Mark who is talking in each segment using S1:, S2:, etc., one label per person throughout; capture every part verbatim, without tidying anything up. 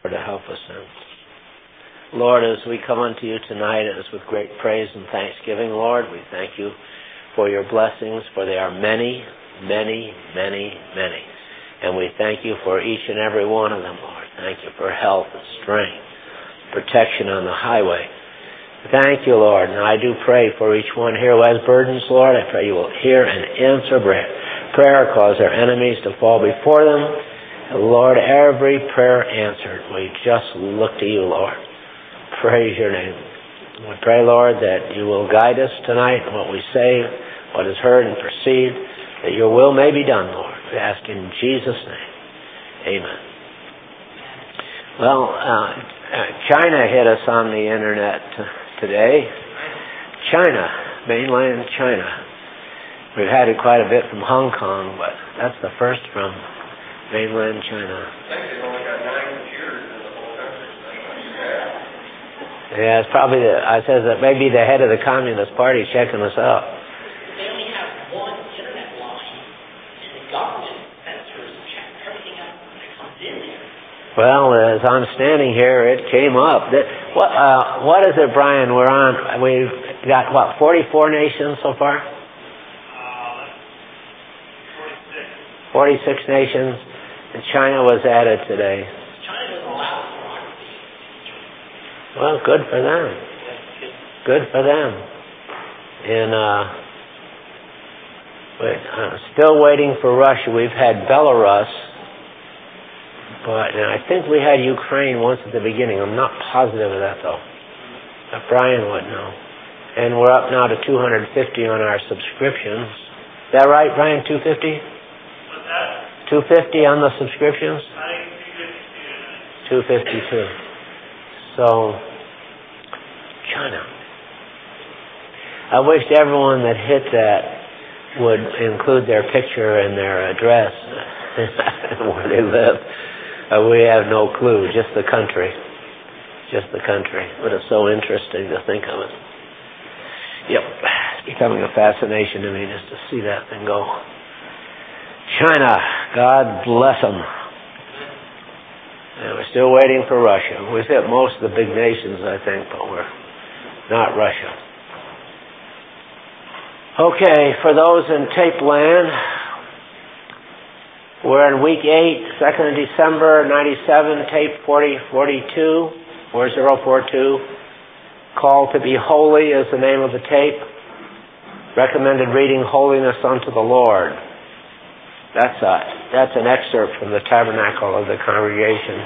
S1: to help us in. Lord, as we come unto you tonight, it is with great praise and thanksgiving, Lord. We thank you for your blessings, for they are many, many, many, many. And we thank you for each and every one of them, Lord. Thank you for health and strength, protection on the highway. Thank you, Lord. And I do pray for each one here who has burdens, Lord. I pray you will hear and answer prayer, cause their enemies to fall before them. And Lord, every prayer answered. We just look to you, Lord. Praise your name. We pray, Lord, that you will guide us tonight in what we say, what is heard and perceived, that your will may be done, Lord. We ask in Jesus' name. Amen. Well, uh, China hit us on the internet today. China, mainland China. We've had it quite a bit from Hong Kong, but that's the first from mainland China.
S2: I think they've only got nine computers in the whole country.
S1: Yeah, it's probably the, I says that maybe the head of the Communist Party checking us out.
S3: They only have one internet line, and the government censors check everything out that comes in there.
S1: Well, as I'm standing here, it came up. That, what, uh, what is it, Brian? We're on, we've got, what, forty-four nations so far?
S2: Uh, forty-six.
S1: forty-six nations, and China was added today.
S3: China doesn't allow pornography.
S1: Well, good for them. Good for them. And, uh, wait, uh, still waiting for Russia. We've had Belarus. But and I think we had Ukraine once at the beginning. I'm not positive of that, though. But Brian would know. And we're up now to two hundred fifty on our subscriptions. Is that right, Brian? two hundred fifty?
S2: What's that?
S1: two hundred fifty on the subscriptions?
S2: I think two
S1: two hundred fifty-two. So, China. I wished everyone that hit that would include their picture and their address where they live. Uh, we have no clue, just the country. Just the country. But it's so interesting to think of it. Yep. It's becoming a fascination to me just to see that thing go. China, God bless them. And we're still waiting for Russia. We've hit most of the big nations, I think, but we're not Russia. Okay, for those in tape land, we're in week eight, second of December, ninety-seven, tape forty forty-two, four zero four two. Call to be Holy is the name of the tape. Recommended reading Holiness unto the Lord. That's a, that's an excerpt from the Tabernacle of the Congregation.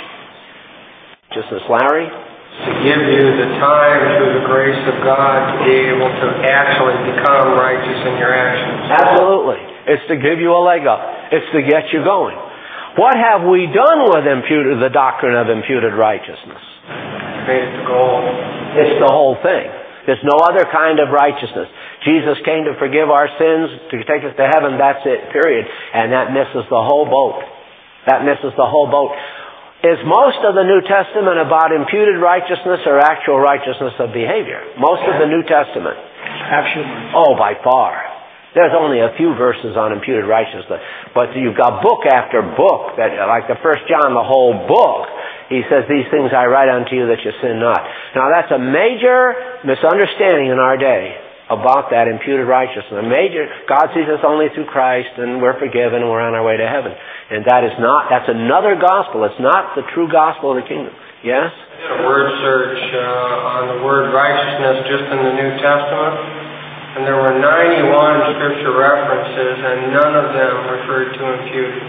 S1: Justice Larry?
S2: To give you the time through the grace of God to be able to actually become righteous in your actions.
S1: Absolutely. It's to give you a leg up. It's to get you going. What have we done with imputed, the doctrine of imputed righteousness?
S2: Made it the goal.
S1: It's the whole thing. There's no other kind of righteousness. Jesus came to forgive our sins, to take us to heaven, that's it, period. And that misses the whole boat. That misses the whole boat. Is most of the New Testament about imputed righteousness or actual righteousness of behavior? Most of the New Testament.
S4: Absolutely.
S1: Oh, by far. There's only a few verses on imputed righteousness. But you've got book after book, that, like the First John, the whole book. He says, these things I write unto you that you sin not. Now that's a major misunderstanding in our day about that imputed righteousness. A major, God sees us only through Christ and we're forgiven and we're on our way to heaven. And that is not, that's another gospel. It's not the true gospel of the kingdom. Yes?
S2: I did a word search uh, on the word righteousness just in the New Testament. And there were ninety-one scripture references and none of them referred to imputed.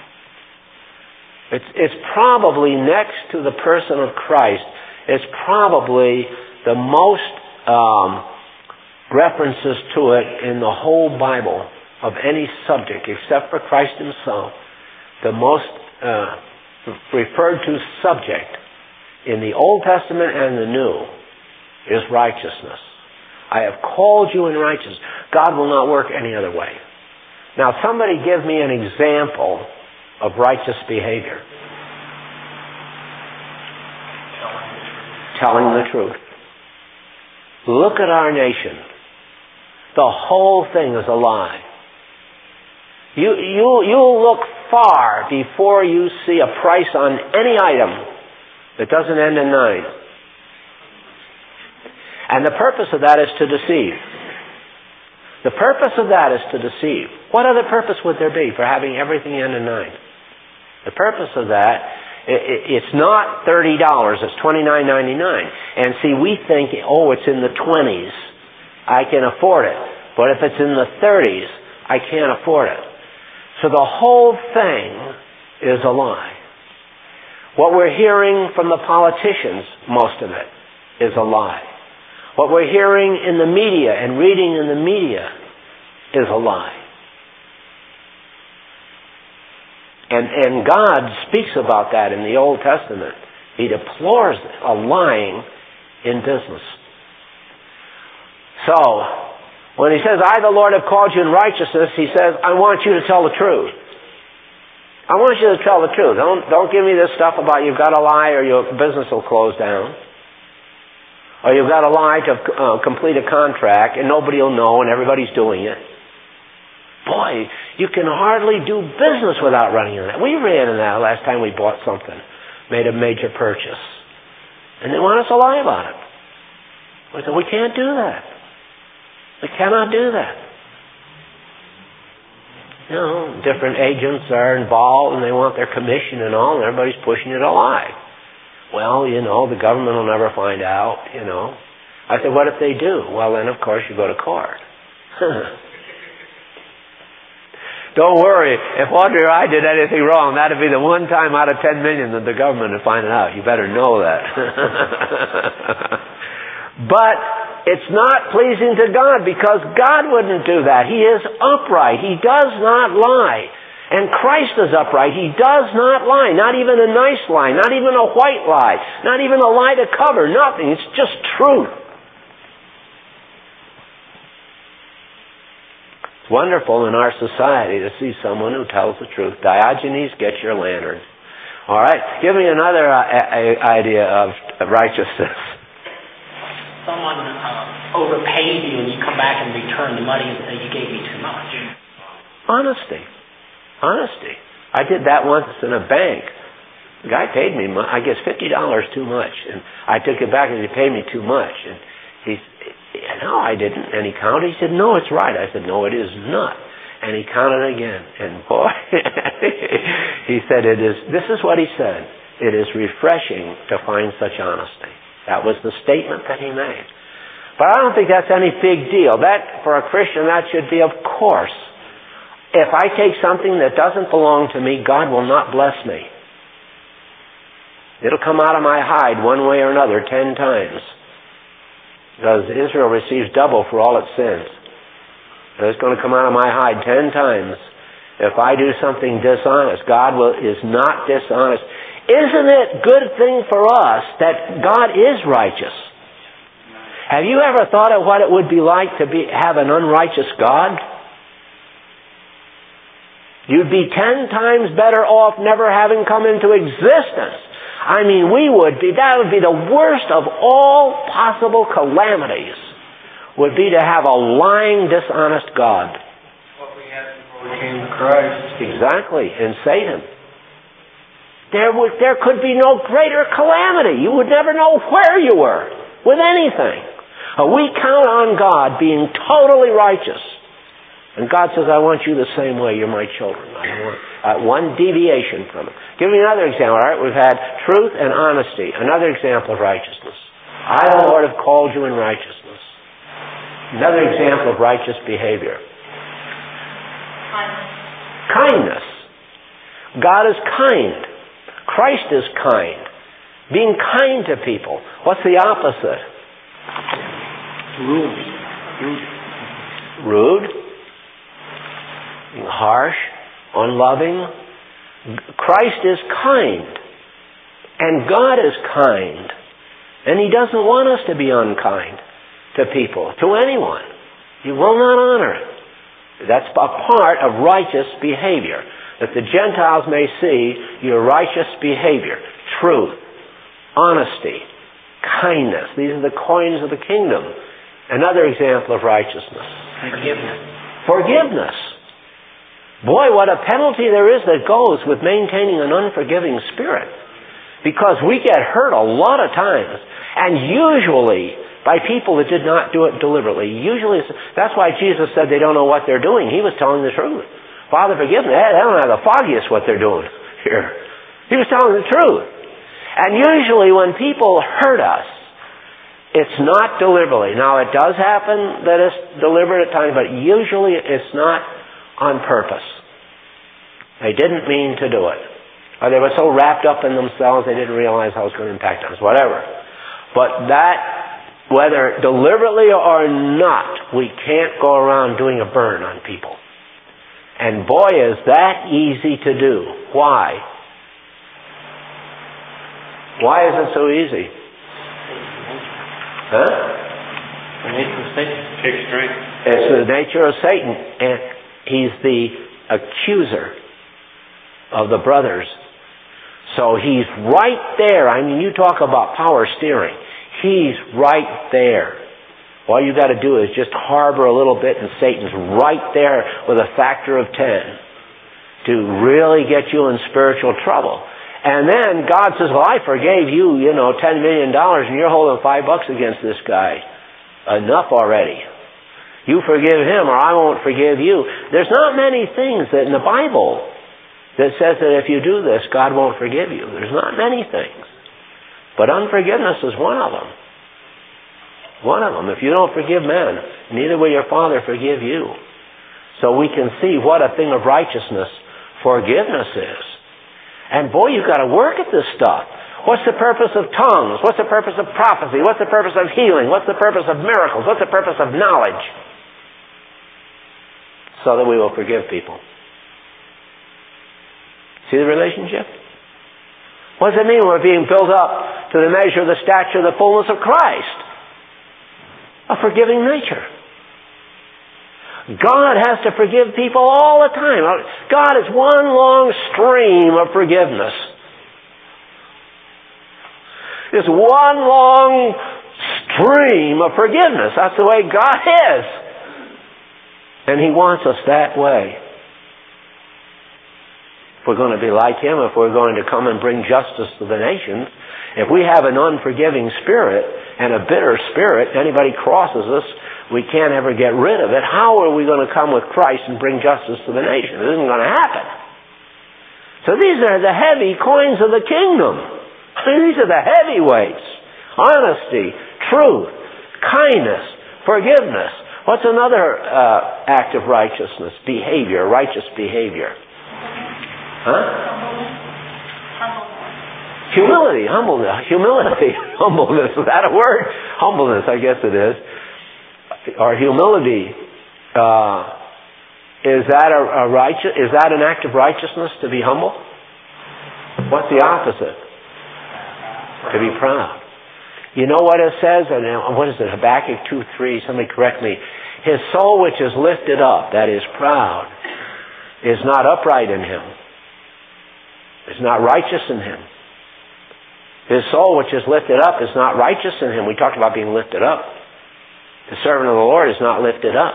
S1: It's, it's probably next to the person of Christ, it's probably the most um, references to it in the whole Bible of any subject except for Christ himself. The most uh, referred to subject in the Old Testament and the New is righteousness. I have called you in righteousness. God will not work any other way. Now somebody give me an example of righteous behavior. Telling the truth. Look at our nation. The whole thing is a lie. You, you, you'll look far before you see a price on any item It doesn't end in nine. And the purpose of that is to deceive. The purpose of that is to deceive. What other purpose would there be for having everything end in nine? The purpose of that, it's not thirty dollars, it's twenty-nine ninety-nine. And see, we think, oh, it's in the twenties, I can afford it. But if it's in the thirties, I can't afford it. So the whole thing is a lie. What we're hearing from the politicians, most of it, is a lie. What we're hearing in the media and reading in the media is a lie. And, and God speaks about that in the Old Testament. He deplores a lying in business. So, when he says, I, the Lord, have called you in righteousness, he says, I want you to tell the truth. I want you to tell the truth. Don't, don't give me this stuff about you've got to lie or your business will close down. Or you've got to lie to uh, complete a contract and nobody will know and everybody's doing it. Boy, you can hardly do business without running into that. We ran into that last time we bought something, made a major purchase. And they want us to lie about it. We said, we can't do that. We cannot do that. You know, different agents are involved and they want their commission and all, and everybody's pushing you to lie. Well, you know, the government will never find out, you know. I said, what if they do? Well, then, of course, you go to court. Don't worry. If Audrey or I did anything wrong, that would be the one time out of ten million that the government would find it out. You better know that. But it's not pleasing to God because God wouldn't do that. He is upright. He does not lie. And Christ is upright. He does not lie. Not even a nice lie. Not even a white lie. Not even a lie to cover. Nothing. It's just truth. It's wonderful in our society to see someone who tells the truth. Diogenes, get your lantern. All right. Give me another uh, idea of righteousness.
S3: Someone uh, overpaid you and you come back and return the money and say you gave me too much.
S1: Honesty. Honesty. I did that once in a bank. The guy paid me, I guess, fifty dollars too much. And I took it back and he paid me too much. And he said, no, I didn't. And he counted. He said, no, it's right. I said, no, it is not. And he counted again. And boy, he said, it is, this is what he said. It is refreshing to find such honesty. That was the statement that he made. But I don't think that's any big deal. That, for a Christian, that should be, of course. If I take something that doesn't belong to me, God will not bless me. It'll come out of my hide one way or another ten times. Because Israel receives double for all its sins. And it's going to come out of my hide ten times. If I do something dishonest, God will, is not dishonest. Isn't it a good thing for us that God is righteous? Have you ever thought of what it would be like to be, have an unrighteous God? You'd be ten times better off never having come into existence. I mean, we would be, that would be the worst of all possible calamities, would be to have a lying, dishonest God.
S2: What we had before we came to Christ.
S1: Exactly, and Satan. There would, there could be no greater calamity. You would never know where you were with anything. We count on God being totally righteous. And God says, I want you the same way. You're my children. I don't want uh, one deviation from it. Give me another example. All right, we've had truth and honesty. Another example of righteousness. I, the Lord, have called you in righteousness. Another example of righteous behavior.
S3: Kindness.
S1: Kindness. God is kind. Christ is kind. Being kind to people. What's the opposite?
S3: Rude. Rude.
S1: Rude. Harsh, unloving. Christ is kind. And God is kind. And He doesn't want us to be unkind to people, to anyone. He will not honor it. That's a part of righteous behavior. That the Gentiles may see your righteous behavior. Truth, honesty, kindness. These are the coins of the kingdom. Another example of righteousness.
S3: Forgiveness.
S1: Forgiveness. Boy, what a penalty there is that goes with maintaining an unforgiving spirit. Because we get hurt a lot of times, and usually by people that did not do it deliberately. Usually, that's why Jesus said they don't know what they're doing. He was telling the truth. Father, forgive them. They don't have the foggiest what they're doing here. He was telling the truth. And usually when people hurt us, it's not deliberately. Now, it does happen that it's deliberate at times, but usually it's not on purpose. They didn't mean to do it. Or they were so wrapped up in themselves they didn't realize how it was going to impact us. Whatever. But that, whether deliberately or not, we can't go around doing a burn on people. And boy, is that easy to do. Why? Why is it so easy? Huh?
S4: The nature of Satan takes strength.
S1: It's the nature of Satan, and he's the accuser of the brothers. So he's right there. I mean, you talk about power steering. He's right there. All you got to do is just harbor a little bit, and Satan's right there with a factor of ten to really get you in spiritual trouble. And then God says, well, I forgave you, you know, ten million dollars, and you're holding five bucks against this guy. Enough already. You forgive him, or I won't forgive you. There's not many things that in the Bible that says that if you do this, God won't forgive you. There's not many things. But unforgiveness is one of them. One of them. If you don't forgive men, neither will your Father forgive you. So we can see what a thing of righteousness forgiveness is. And boy, you've got to work at this stuff. What's the purpose of tongues? What's the purpose of prophecy? What's the purpose of healing? What's the purpose of miracles? What's the purpose of knowledge? So that we will forgive people. See the relationship? What does it mean we're being built up to the measure of the stature of the fullness of Christ? A forgiving nature. God has to forgive people all the time. God is one long stream of forgiveness. It's one long stream of forgiveness. That's the way God is. And He wants us that way. If we're going to be like Him, if we're going to come and bring justice to the nations, if we have an unforgiving spirit and a bitter spirit, anybody crosses us, we can't ever get rid of it. How are we going to come with Christ and bring justice to the nation? It isn't going to happen. So these are the heavy coins of the kingdom. I mean, these are the heavyweights. Honesty, truth, kindness, forgiveness. What's another uh, act of righteousness? Behavior, righteous behavior. Huh? Humility, humbleness, humility, humbleness. Is that a word? Humbleness, I guess it is. Or humility. Uh, is that a, a righteous? Is that an act of righteousness to be humble? What's the opposite? To be proud. You know what it says? And what is it? Habakkuk two three. Somebody correct me. His soul which is lifted up, that is proud, is not upright in him. Is not righteous in him. His soul which is lifted up is not righteous in him. We talked about being lifted up. The servant of the Lord is not lifted up.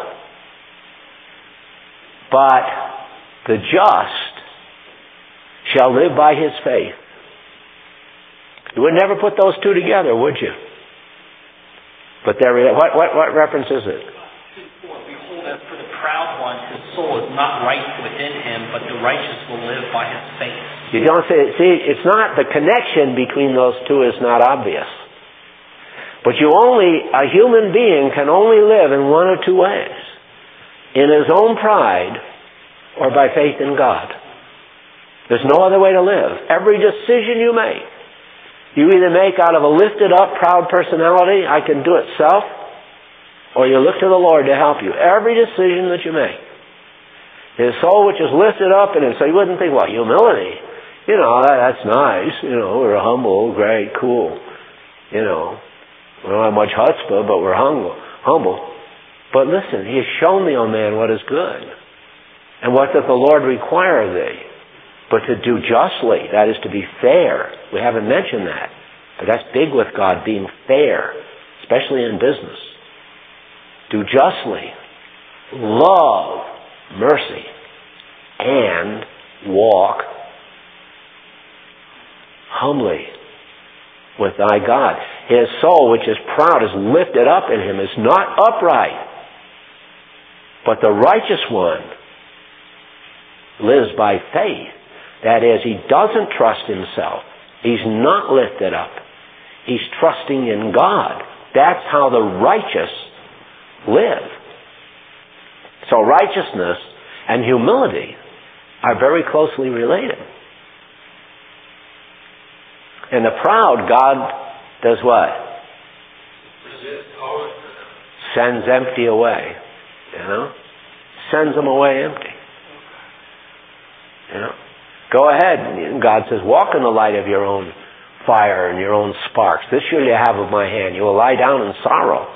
S1: But the just shall live by his faith. You would never put those two together, would you? But there, what, what, what reference is it?
S3: Behold, as for the proud one, his soul is not right within him, but the righteous will live by his faith.
S1: You don't say, see, it's not, the connection between those two is not obvious. But you only, a human being can only live in one of two ways. In his own pride or by faith in God. There's no other way to live. Every decision you make, you either make out of a lifted up, proud personality, I can do it self, or you look to the Lord to help you. Every decision that you make. His soul which is lifted up in him. So you wouldn't think, well, humility. You know, that, that's nice. You know, we're humble, great, cool. You know, we don't have much chutzpah, but we're humble. humble. But listen, He has shown thee, O man, what is good. And what doth the Lord require of thee? But to do justly, that is to be fair. We haven't mentioned that. But that's big with God, being fair, especially in business. Do justly, love mercy, and walk humbly with thy God. His soul, which is proud, is lifted up in him, is not upright. But the righteous one lives by faith. That is, he doesn't trust himself. He's not lifted up. He's trusting in God. That's how the righteous live. So righteousness and humility are very closely related. And the proud, God does what? Sends empty away. You know? Sends them away empty. You know? Go ahead. God says, walk in the light of your own fire and your own sparks. This shall you have of my hand. You will lie down in sorrow.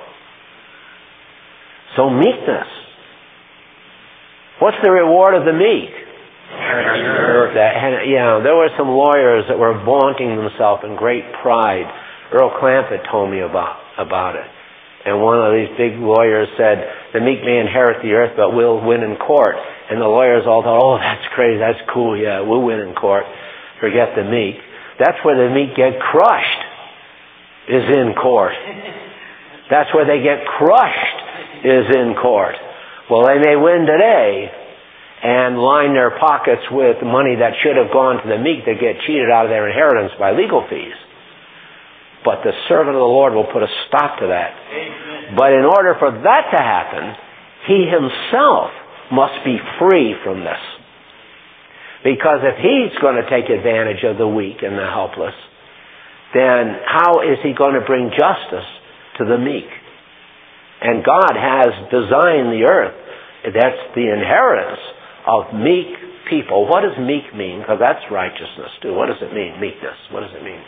S1: So meekness. What's the reward of the meek? That, yeah, there were some lawyers that were vaunting themselves in great pride. Earl Clamp had told me about, about it. And one of these big lawyers said, the meek may inherit the earth, but we'll win in court. And the lawyers all thought, oh, that's crazy, that's cool, yeah, we'll win in court. Forget the meek. That's where the meek get crushed, is in court. That's where they get crushed, is in court. Well, they may win today and line their pockets with money that should have gone to the meek that get cheated out of their inheritance by legal fees. But the servant of the Lord will put a stop to that. Amen. But in order for that to happen, he himself must be free from this. Because if he's going to take advantage of the weak and the helpless, then how is he going to bring justice to the meek? And God has designed the earth. That's the inheritance of meek people. What does meek mean? Because that's righteousness too. What does it mean, meekness? What does it mean?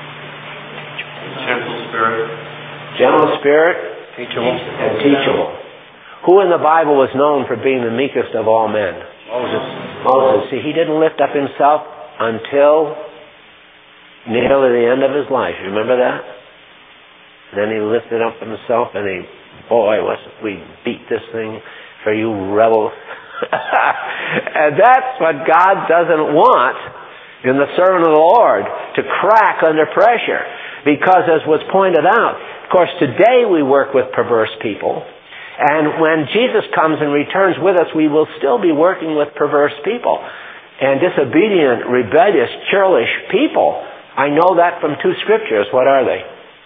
S4: Gentle spirit.
S1: Gentle spirit.
S4: Teachable.
S1: And teachable. Who in the Bible was known for being the meekest of all men?
S4: Moses.
S1: Moses. See, he didn't lift up himself until nearly the end of his life. You remember that? Then he lifted up himself and he, boy, was we beat this thing for you rebels. And that's what God doesn't want in the servant of the Lord, to crack under pressure. Because as was pointed out, of course, today we work with perverse people. And when Jesus comes and returns with us, we will still be working with perverse people. And disobedient, rebellious, churlish people. I know that from two scriptures. What are they?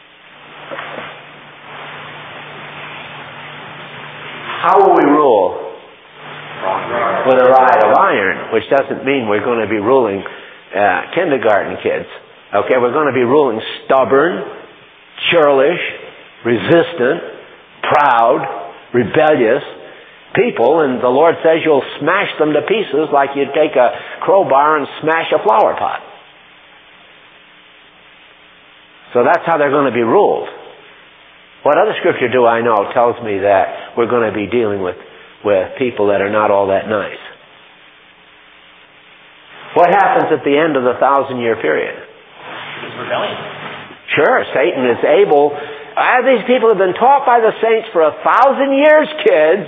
S1: How will we rule? With a rod of iron, which doesn't mean we're going to be ruling uh, kindergarten kids. Okay, we're going to be ruling stubborn, churlish, resistant, proud, rebellious people, and the Lord says you'll smash them to pieces like you'd take a crowbar and smash a flower pot. So that's how they're going to be ruled. What other scripture do I know tells me that we're going to be dealing with, with people that are not all that nice? What happens at the end of the thousand-year period?
S3: Rebellion.
S1: Sure, Satan is able. Uh, these people have been taught by the saints for a thousand years, kids.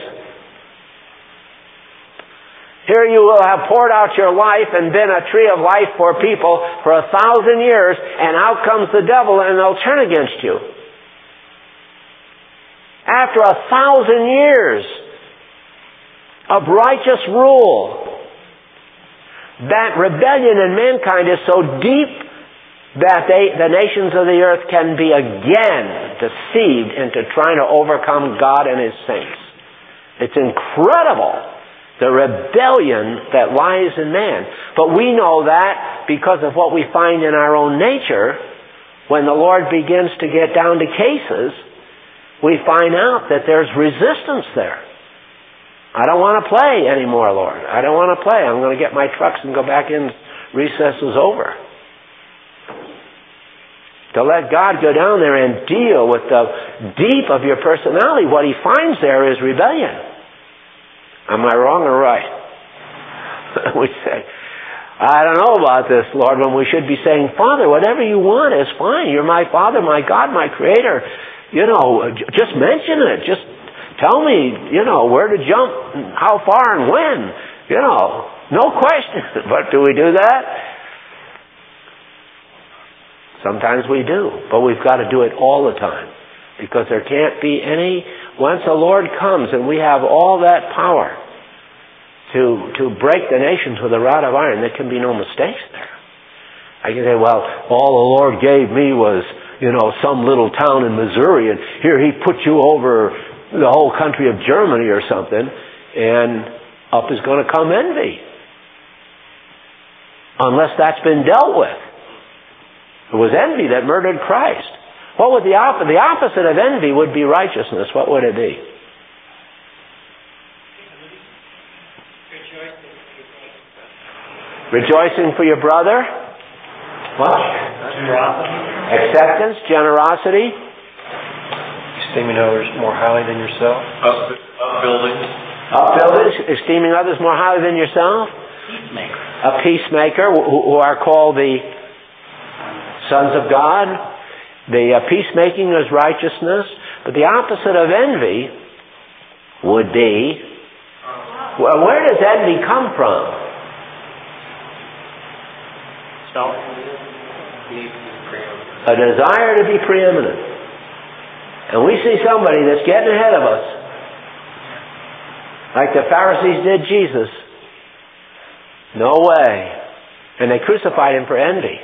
S1: Here you will have poured out your life and been a tree of life for people for a thousand years, and out comes the devil and they'll turn against you. After a thousand years of righteous rule, that rebellion in mankind is so deep that they, the nations of the earth can be again deceived into trying to overcome God and His saints. It's incredible, the rebellion that lies in man. But we know that because of what we find in our own nature. When the Lord begins to get down to cases, we find out that there's resistance there. I don't want to play anymore, Lord. I don't want to play. I'm going to get my trucks and go back in. Recess is over. To let God go down there and deal with the deep of your personality, what He finds there is rebellion. Am I wrong or right? We say, I don't know about this, Lord, when we should be saying, Father, whatever you want is fine. You're my Father, my God, my Creator. You know, just mention it. Just tell me, you know, where to jump, how far and when. You know, no question. But do we do that? Sometimes we do, but we've got to do it all the time. Because there can't be any, once the Lord comes and we have all that power to to break the nations with a rod of iron, there can be no mistakes there. I can say, well, all the Lord gave me was, you know, some little town in Missouri, and here He put you over the whole country of Germany or something, and up is going to come envy. Unless that's been dealt with. It was envy that murdered Christ. What would the opposite? The opposite of envy would be righteousness. What would it be? Rejoicing for your brother. What?
S4: Generosity.
S1: Acceptance, generosity.
S5: Esteeming others more highly than yourself.
S4: Up, upbuilding.
S1: Upbuilding, esteeming others more highly than yourself.
S3: Peacemaker.
S1: A peacemaker, who, who are called the sons of God. The uh, peacemaking is righteousness. But the opposite of envy would be, well, where does envy come from?
S4: Self.
S1: A desire to be preeminent. And we see somebody that's getting ahead of us. Like the Pharisees did Jesus. No way. And they crucified Him for envy.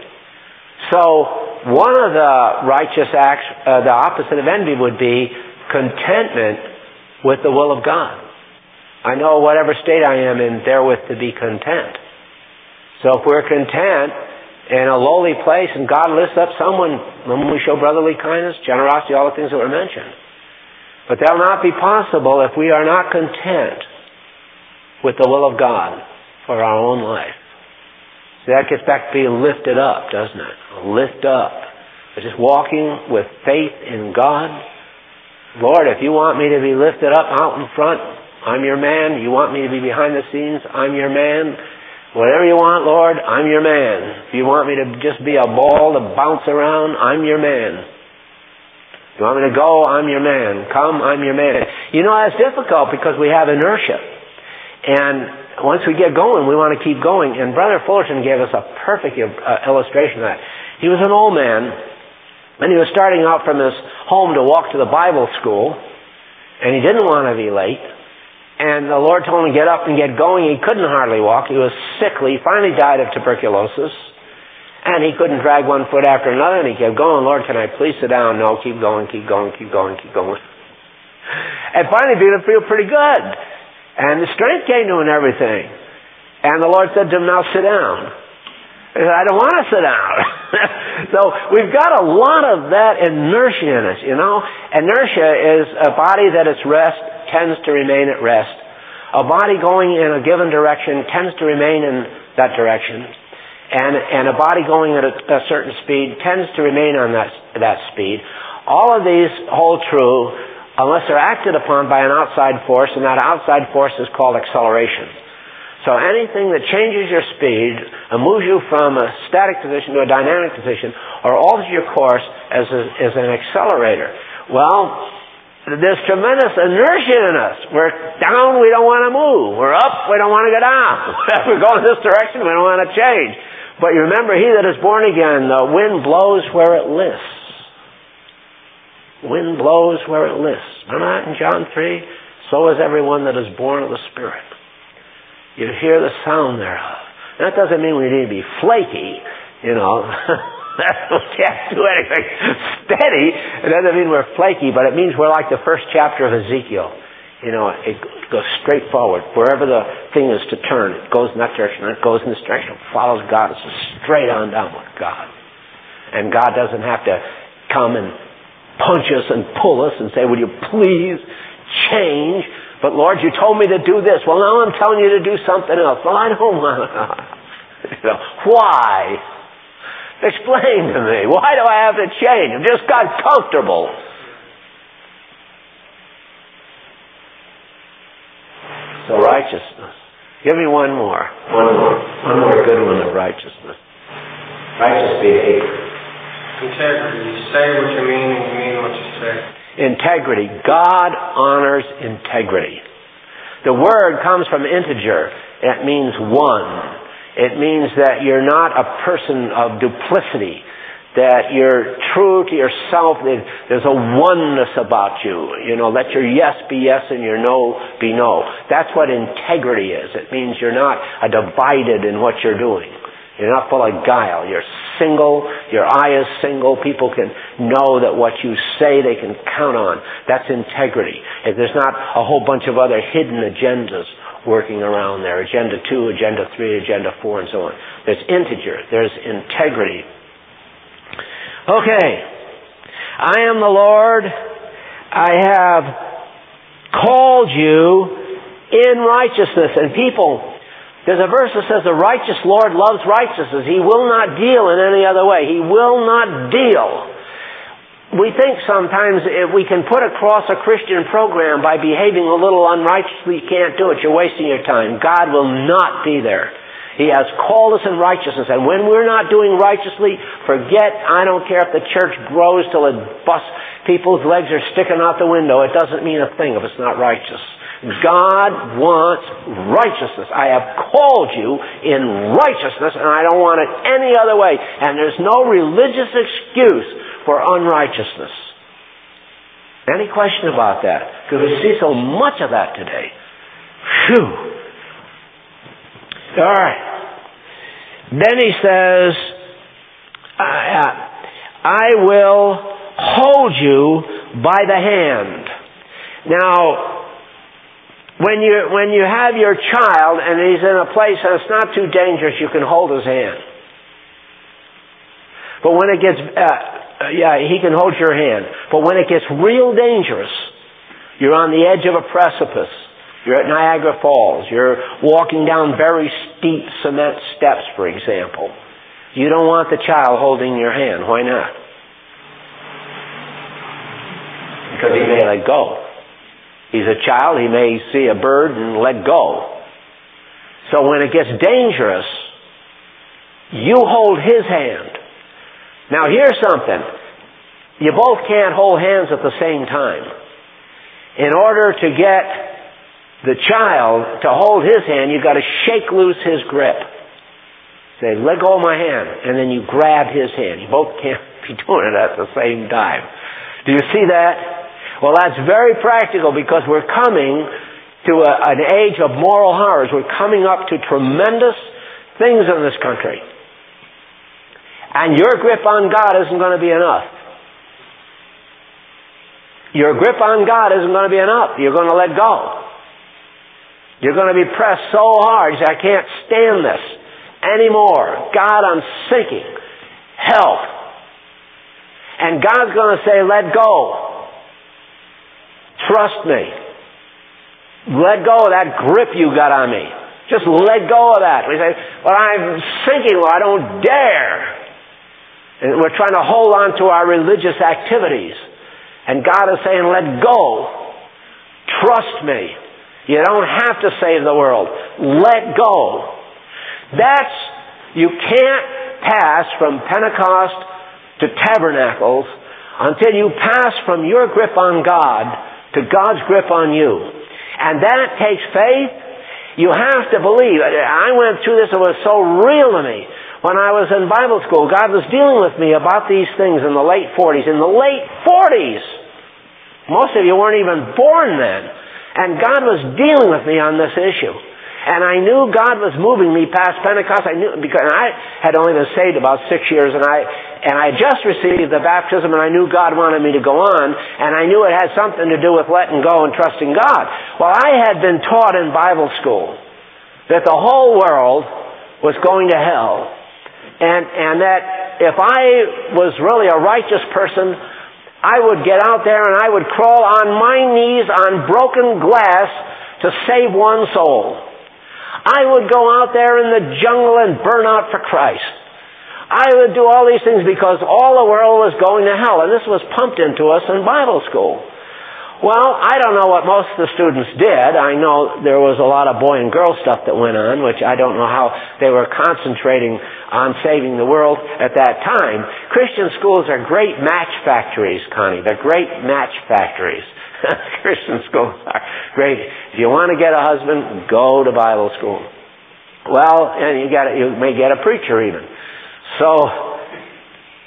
S1: So, one of the righteous acts, uh, the opposite of envy would be contentment with the will of God. I know whatever state I am in, therewith to be content. So if we're content in a lowly place and God lifts up someone, when we show brotherly kindness, generosity, all the things that were mentioned. But that will not be possible if we are not content with the will of God for our own life. See, that gets back to being lifted up, doesn't it? Lift up. It's just walking with faith in God. Lord, if you want me to be lifted up out in front, I'm your man. You want me to be behind the scenes, I'm your man. Whatever you want, Lord, I'm your man. If you want me to just be a ball to bounce around, I'm your man. You want me to go, I'm your man. Come, I'm your man. You know, that's difficult because we have inertia. And once we get going, we want to keep going. And Brother Fullerton gave us a perfect uh, illustration of that. He was an old man, and he was starting out from his home to walk to the Bible school, and he didn't want to be late. And the Lord told him to get up and get going. He couldn't hardly walk. He was sickly. He finally died of tuberculosis. And he couldn't drag one foot after another, and he kept going. Lord, can I please sit down? No, keep going, keep going, keep going, keep going. And finally, he began to feel pretty good. And the strength came to him and everything. And the Lord said to him, now sit down. He said, I don't want to sit down. So we've got a lot of that inertia in us, you know. Inertia is a body that at rest tends to remain at rest. A body going in a given direction tends to remain in that direction. And, and a body going at a, a certain speed tends to remain on that, that speed. All of these hold true unless they're acted upon by an outside force, and that outside force is called acceleration. So anything that changes your speed and moves you from a static position to a dynamic position or alters your course as, a, as an accelerator. Well, there's tremendous inertia in us. We're down, we don't want to move. We're up, we don't want to go down. If we're going this direction, we don't want to change. But you remember, he that is born again, the wind blows where it lists. Wind blows where it lists. Remember that in John three? So is everyone that is born of the Spirit. You hear the sound thereof. That doesn't mean we need to be flaky, you know. We can't do anything steady. It doesn't mean we're flaky, but it means we're like the first chapter of Ezekiel. You know, it goes straight forward. Wherever the thing is to turn, it goes in that direction. It goes in this direction. It follows God. It's just straight on down with God. And God doesn't have to come and punch us and pull us and say, will you please change? But Lord, you told me to do this. Well, now I'm telling you to do something else. Well, I don't want to. You know, why? Explain to me. Why do I have to change? I've just got comfortable. So righteousness. Give me one more. One more. One more good one of righteousness. Righteous behavior.
S2: Integrity. You say what you mean and you mean what you say.
S1: Integrity. God honors integrity. The word comes from integer. It means one. It means that you're not a person of duplicity. that you're true to yourself. There's a oneness about you. You know, let your yes be yes and your no be no. That's what integrity is. It means you're not a divided in what you're doing. You're not full of guile. You're single. Your eye is single. People can know that what you say they can count on. That's integrity. If there's not a whole bunch of other hidden agendas working around there. Agenda two, agenda three, agenda four, and so on. There's integer. There's integrity. Okay. I am the Lord. I have called you in righteousness. And people, there's a verse that says the righteous Lord loves righteousness. He will not deal in any other way. He will not deal. We think sometimes if we can put across a Christian program by behaving a little unrighteously, you can't do it. You're wasting your time. God will not be there. He has called us in righteousness. And when we're not doing righteously, forget, I don't care if the church grows till it busts, people's legs are sticking out the window. It doesn't mean a thing if it's not righteous. God wants righteousness. I have called you in righteousness, and I don't want it any other way. And there's no religious excuse for unrighteousness. Any question about that? Because we see so much of that today. Phew. All right. Then he says, I, I will hold you by the hand. Now, when you when you have your child and he's in a place and it's not too dangerous, you can hold his hand. But when it gets, uh, yeah, he can hold your hand. But when it gets real dangerous, you're on the edge of a precipice. You're at Niagara Falls. You're walking down very steep cement steps, for example. You don't want the child holding your hand. Why not? Because he may let go. He's a child. He may see a bird and let go. So when it gets dangerous, you hold his hand. Now here's something. You both can't hold hands at the same time. In order to get the child to hold his hand, you've got to shake loose his grip. Say, let go of my hand. And then you grab his hand. You both can't be doing it at the same time. Do you see that? Well, that's very practical because we're coming to a, an age of moral horrors. We're coming up to tremendous things in this country. And your grip on God isn't going to be enough. Your grip on God isn't going to be enough. You're going to let go. You're going to be pressed so hard, you say, I can't stand this anymore. God, I'm sinking. Help. And God's going to say, let go. Trust me. Let go of that grip you got on me. Just let go of that. We say, well, I'm sinking. Well, I don't dare. And we're trying to hold on to our religious activities. And God is saying, let go. Trust me. You don't have to save the world. Let go. That's, you can't pass from Pentecost to Tabernacles until you pass from your grip on God to God's grip on you. And that takes faith. You have to believe. I went through this. It was so real to me. When I was in Bible school, God was dealing with me about these things in the late forties. In the late forties! Most of you weren't even born then. And God was dealing with me on this issue. And I knew God was moving me past Pentecost. I knew, because I had only been saved about six years, and I and I just received the baptism, and I knew God wanted me to go on, and I knew it had something to do with letting go and trusting God. Well, I had been taught in Bible school that the whole world was going to hell, and and that if I was really a righteous person, I would get out there and I would crawl on my knees on broken glass to save one soul. I would go out there in the jungle and burn out for Christ. I would do all these things because all the world was going to hell. And this was pumped into us in Bible school. Well, I don't know what most of the students did. I know there was a lot of boy and girl stuff that went on, which I don't know how they were concentrating on saving the world at that time. Christian schools are great match factories, Connie. They're great match factories. Christian schools are great. If you want to get a husband, go to Bible school. Well, and you got you may get a preacher even. So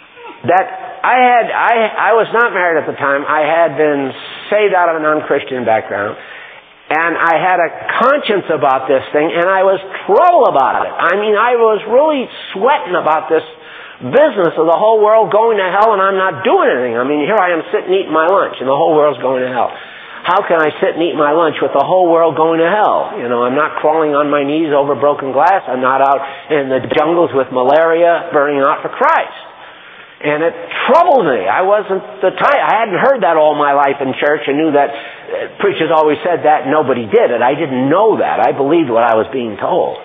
S1: that I had, I, I was not married at the time. I had been saved out of a non-Christian background. And I had a conscience about this thing, and I was troubled about it. I mean, I was really sweating about this business of the whole world going to hell, and I'm not doing anything. I mean, here I am sitting eating my lunch, and the whole world's going to hell. How can I sit and eat my lunch with the whole world going to hell? You know, I'm not crawling on my knees over broken glass. I'm not out in the jungles with malaria burning out for Christ. And it troubled me. I wasn't the type, I hadn't heard that all my life in church and knew that uh, preachers always said that and nobody did it. I didn't know that. I believed what I was being told.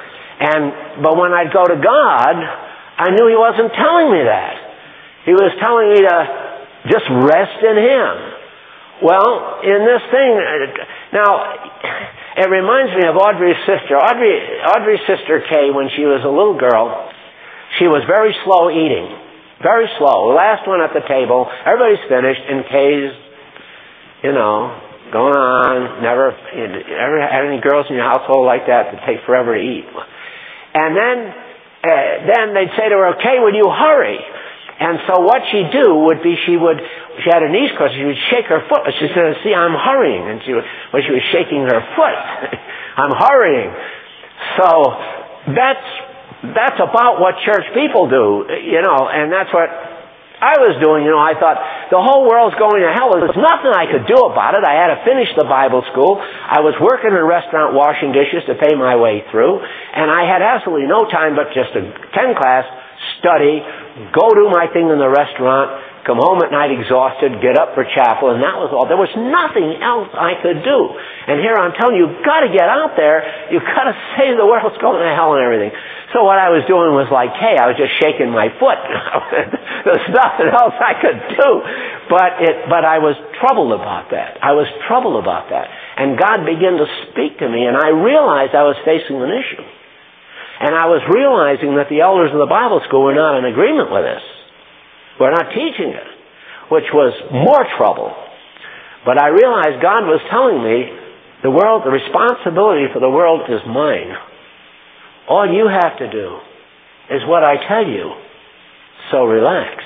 S1: And, but when I'd go to God, I knew He wasn't telling me that. He was telling me to just rest in Him. Well, in this thing, now, it reminds me of Audrey's sister. Audrey, Audrey's sister Kay, when she was a little girl, she was very slow eating. Very slow. The last one at the table. Everybody's finished, and Kay's, you know, going on. Never, ever had any girls in your household like that that take forever to eat? And then, uh, then they'd say to her, "Okay, would you hurry?" And so what she'd do would be she would, she had her knees crossed, she would shake her foot. She said, "See, I'm hurrying." And she, well, she was shaking her foot. I'm hurrying. So that's, that's about what church people do, you know, and that's what I was doing. You know, I thought, the whole world's going to hell. There's nothing I could do about it. I had to finish the Bible school. I was working in a restaurant washing dishes to pay my way through, and I had absolutely no time but just to attend class, study, go do my thing in the restaurant, come home at night exhausted, get up for chapel, and that was all. There was nothing else I could do. And here I'm telling you, you've got to get out there. You've got to save the world. It's going to hell and everything. So what I was doing was like, hey, I was just shaking my foot. There's nothing else I could do. But it, but I was troubled about that. I was troubled about that. And God began to speak to me, and I realized I was facing an issue. And I was realizing that the elders of the Bible school were not in agreement with this. We're not teaching it, which was more trouble. But I realized God was telling me, the world, the responsibility for the world is mine. All you have to do is what I tell you. So relax.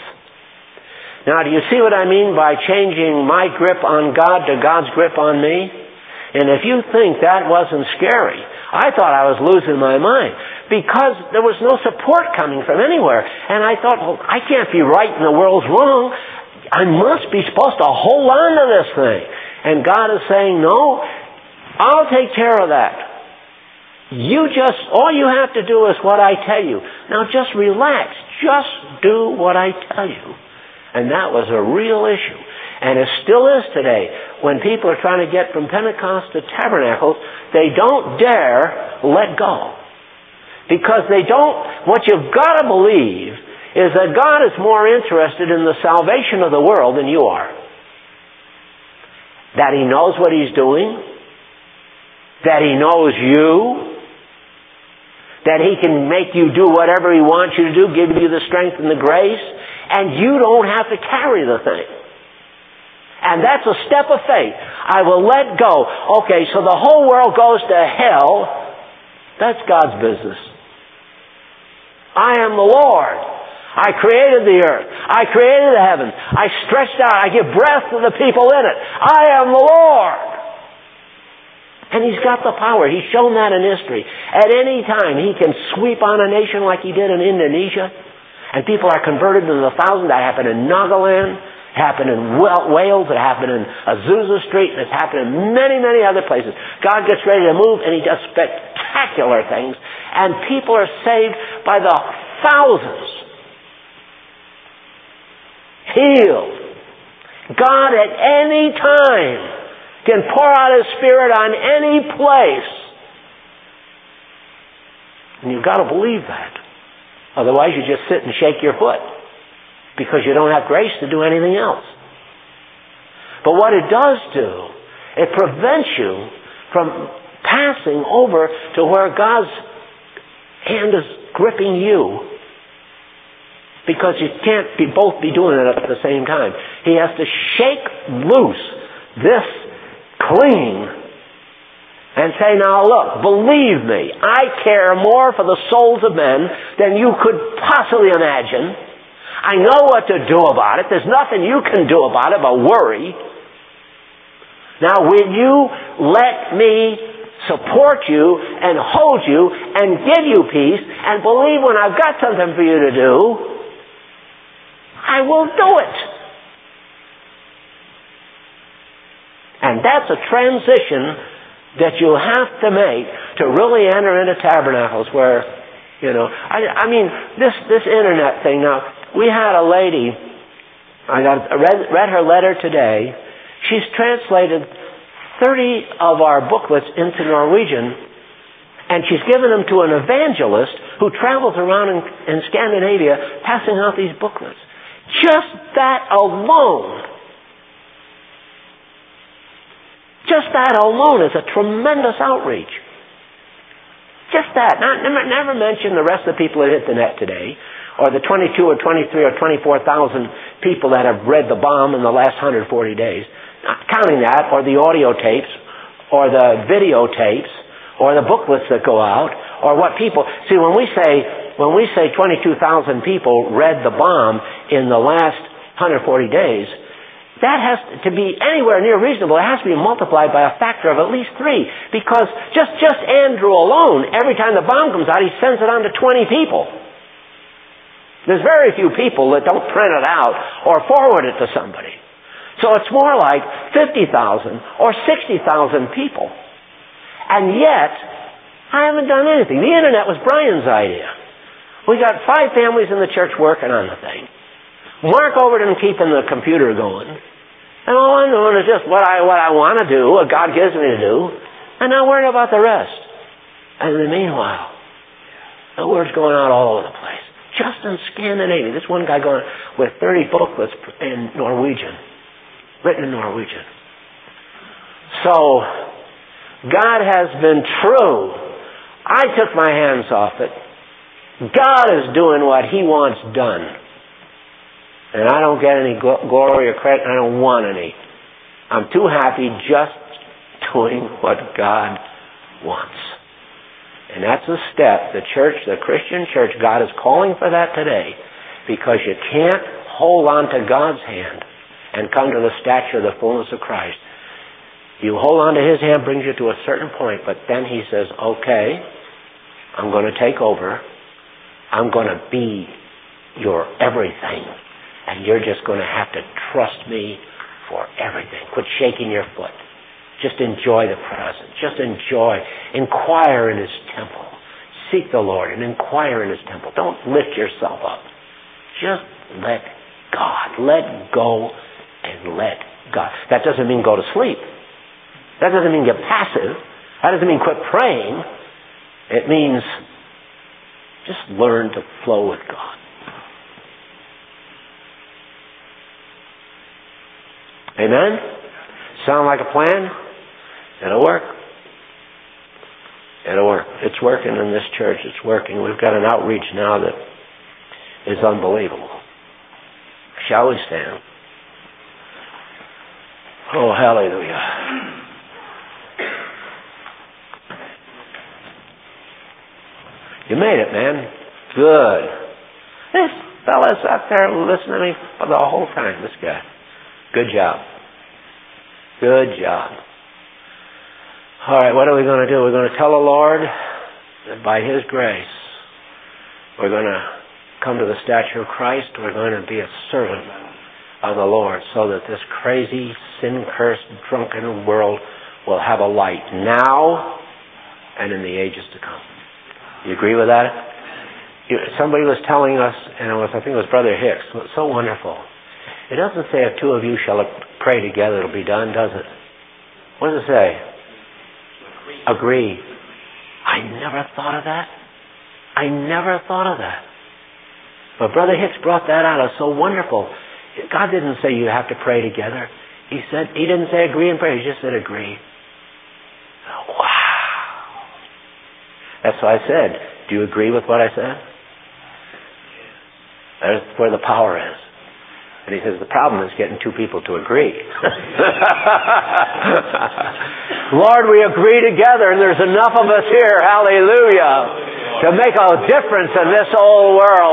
S1: Now, do you see what I mean by changing my grip on God to God's grip on me? And if you think that wasn't scary, I thought I was losing my mind because there was no support coming from anywhere. And I thought, well, I can't be right and the world's wrong. I must be supposed to hold on to this thing. And God is saying, no, I'll take care of that. You just, all you have to do is what I tell you. Now just relax. Just do what I tell you. And that was a real issue. And it still is today. When people are trying to get from Pentecost to Tabernacles, they don't dare let go. Because they don't, what you've got to believe is that God is more interested in the salvation of the world than you are. That He knows what He's doing. That He knows you. That He can make you do whatever He wants you to do, give you the strength and the grace, and you don't have to carry the thing. And that's a step of faith. I will let go. Okay, so the whole world goes to hell. That's God's business. I am the Lord. I created the earth. I created the heavens. I stretched out. I give breath to the people in it. I am the Lord. And He's got the power. He's shown that in history. At any time, He can sweep on a nation like He did in Indonesia. And people are converted in the thousands. That happened in Nagaland. It happened in Wales. It happened in Azusa Street. And it's happened in many, many other places. God gets ready to move and He does spectacular things. And people are saved by the thousands. Healed. God at any time can pour out His Spirit on any place. And you've got to believe that. Otherwise you just sit and shake your foot. Because you don't have grace to do anything else. But what it does do, it prevents you from passing over to where God's hand is gripping you. Because you can't be both be doing it at the same time. He has to shake loose this cling and say, now look, believe me, I care more for the souls of men than you could possibly imagine. I know what to do about it. There's nothing you can do about it but worry. Now, will you let me support you and hold you and give you peace and believe when I've got something for you to do, I will do it. And that's a transition that you have to make to really enter into Tabernacles where, you know, I, I mean, this, this internet thing. Now, we had a lady, I got, I read, read her letter today. She's translated thirty of our booklets into Norwegian, and she's given them to an evangelist who travels around in, in Scandinavia passing out these booklets. Just that alone, just that alone is a tremendous outreach. Just that. Not, never, never mention the rest of the people that hit the net today, or the twenty-two or twenty-three or twenty-four thousand people that have read the bomb in the last one hundred forty days. Not counting that, or the audio tapes, or the videotapes, or the booklets that go out, or what people... See, when we say when we say twenty-two thousand people read the bomb in the last one hundred forty days, that has to be anywhere near reasonable. It has to be multiplied by a factor of at least three. Because just, just Andrew alone, every time the bomb comes out, he sends it on to twenty people. There's very few people that don't print it out or forward it to somebody. So it's more like fifty thousand or sixty thousand people. And yet, I haven't done anything. The internet was Brian's idea. We got five families in the church working on the thing. Mark Overton keeping the computer going. And all I'm doing is just what I what I want to do, what God gives me to do, and not worrying about the rest. And in the meanwhile, the word's going out all over the place. Just in Scandinavia. This one guy going with thirty booklets in Norwegian. Written in Norwegian. So, God has been true. I took my hands off it. God is doing what He wants done. And I don't get any glory or credit, and I don't want any. I'm too happy just doing what God wants. And that's a step. The church, the Christian church, God is calling for that today, because you can't hold on to God's hand and come to the stature of the fullness of Christ. You hold on to His hand, brings you to a certain point, but then He says, okay, I'm going to take over. I'm going to be your everything. And you're just going to have to trust me for everything. Quit shaking your foot. Just enjoy the presence. Just enjoy. Inquire in His temple. Seek the Lord and inquire in His temple. Don't lift yourself up. Just let God. Let go and let God. That doesn't mean go to sleep. That doesn't mean get passive. That doesn't mean quit praying. It means just learn to flow with God. Amen? Sound like a plan? It'll work. It'll work. It's working in this church. It's working. We've got an outreach now that is unbelievable. Shall we stand? Oh, hallelujah. You made it, man. Good. This fella's up there listening to me for the whole time, this guy. Good job. Good job. All right, what are we going to do? We're going to tell the Lord that by His grace, we're going to come to the stature of Christ. We're going to be a servant of the Lord so that this crazy, sin-cursed, drunken world will have a light now and in the ages to come. You agree with that? Somebody was telling us, and it was, I think it was Brother Hicks, it was so wonderful. It doesn't say if two of you shall pray together, it'll be done, does it? What does it say? Agree. Agree. I never thought of that. I never thought of that. But Brother Hicks brought that out. It was so wonderful. God didn't say you have to pray together. He said, He didn't say agree and pray. He just said agree. Wow. That's why I said, do you agree with what I said? That's where the power is. And he says, the problem is getting two people to agree. Lord, we agree together, and there's enough of us here, hallelujah, to make a difference in this old world.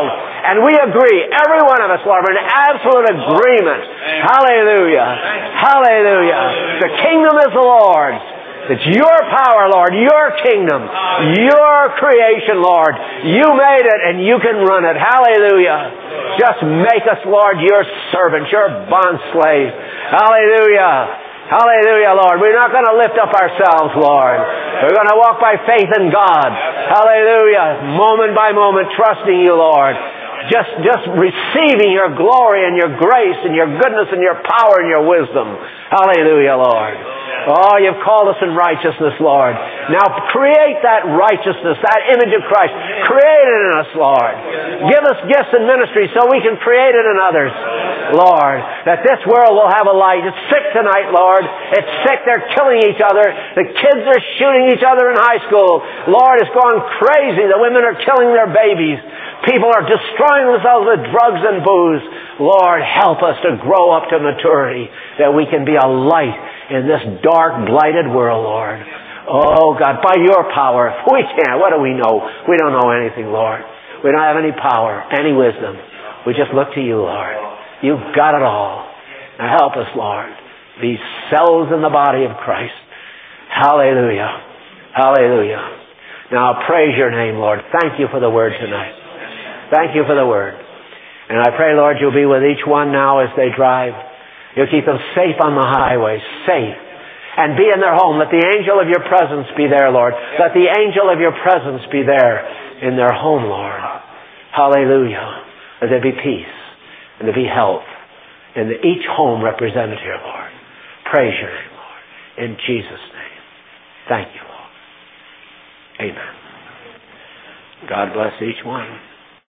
S1: And we agree, every one of us, Lord, we're in absolute agreement. Hallelujah. Hallelujah. The kingdom is the Lord's. It's your power, Lord, your kingdom, your creation, Lord. You made it and you can run it. Hallelujah. Just make us, Lord, your servants, your bond slaves. Hallelujah. Hallelujah, Lord. We're not going to lift up ourselves, Lord. We're going to walk by faith in God. Hallelujah. Moment by moment, trusting you, Lord. Just, just receiving your glory and your grace and your goodness and your power and your wisdom. Hallelujah, Lord. Oh, you've called us in righteousness, Lord. Now create that righteousness, that image of Christ. Create it in us, Lord. Give us gifts and ministry so we can create it in others, Lord. That this world will have a light. It's sick tonight, Lord. It's sick. They're killing each other. The kids are shooting each other in high school. Lord, it's gone crazy. The women are killing their babies. People are destroying themselves with drugs and booze. Lord, help us to grow up to maturity that we can be a light in this dark, blighted world, Lord. Oh, God, by your power, if we can't, what do we know? We don't know anything, Lord. We don't have any power, any wisdom. We just look to you, Lord. You've got it all. Now help us, Lord. These cells in the body of Christ. Hallelujah. Hallelujah. Now praise your name, Lord. Thank you for the word tonight. Thank you for the word. And I pray, Lord, you'll be with each one now as they drive. You'll keep them safe on the highway, safe. And be in their home. Let the angel of your presence be there, Lord. Let the angel of your presence be there in their home, Lord. Hallelujah. Let there be peace and there be health in the, each home represented here, Lord. Praise your name, Lord. In Jesus' name. Thank you, Lord. Amen. God bless each one.